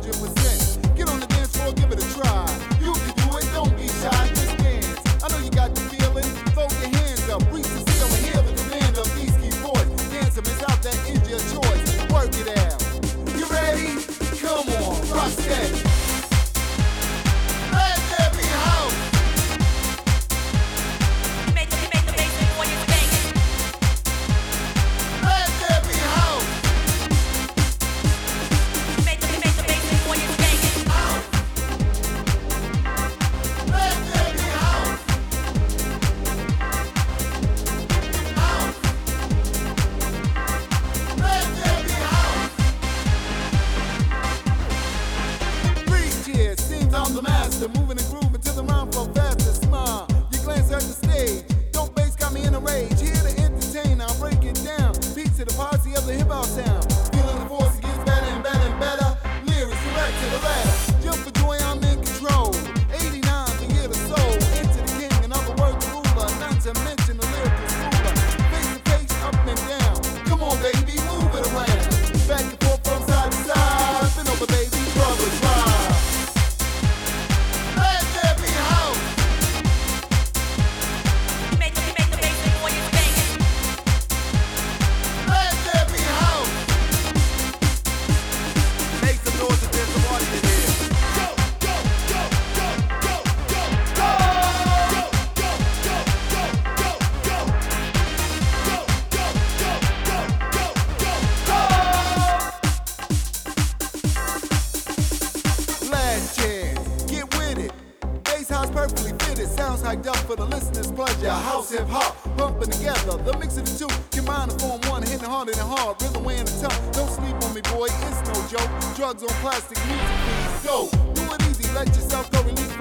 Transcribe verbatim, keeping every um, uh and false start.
hundred percent. Get on the dance floor, give it a try. You can do it, don't be shy, just dance. I know you got the feeling, throw your hands up, reach the ceiling, hear the command of these keyboards. Dance them, it's out, that is your choice. Work it out. You ready? Come on, rock steady. Let there be house. Make the, make the bass when you're banging. Let there be house. Make the, make the bass when you're banging. Let there be house. House. Let there be house. Three cheers, seems I'm the master, moving and grooving to the rhyme for faster. Smile, you glance at the stage. Don't bass got me in a rage. Here to entertain, I'll break it down. Beat to the posse of the hip hop sound. Feeling the force, it gets better and better and better. Lyrics direct to the ladder. Jump for joy, I'm in control. eighty-nine, the year the soul. Into the king, in other words, the ruler. Not to mention the lyrical ruler. Face to face, up and down. Come on, baby, move it around. Back and forth from side to side. Bend over, baby, brothers ride. Let there be house. Make the, make the bass when you're banging. Let there be house. Make some noise if there's somebody in here. Go, go, go, go, go, go, go. Go, go, go, go, go, go. Go, go, go, go, go, go, go. Last chance, get with it. Bass house perfectly fitted. Sounds hyped up for the listener's pleasure. House hip hop bumping together. The mix of the two combine to form one, hitting harder than hard. Rhythm weighing the tongue. Don't sleep on me, boy. It's no joke. Drugs on plastic music, please go. Do it easy. Let yourself go. Release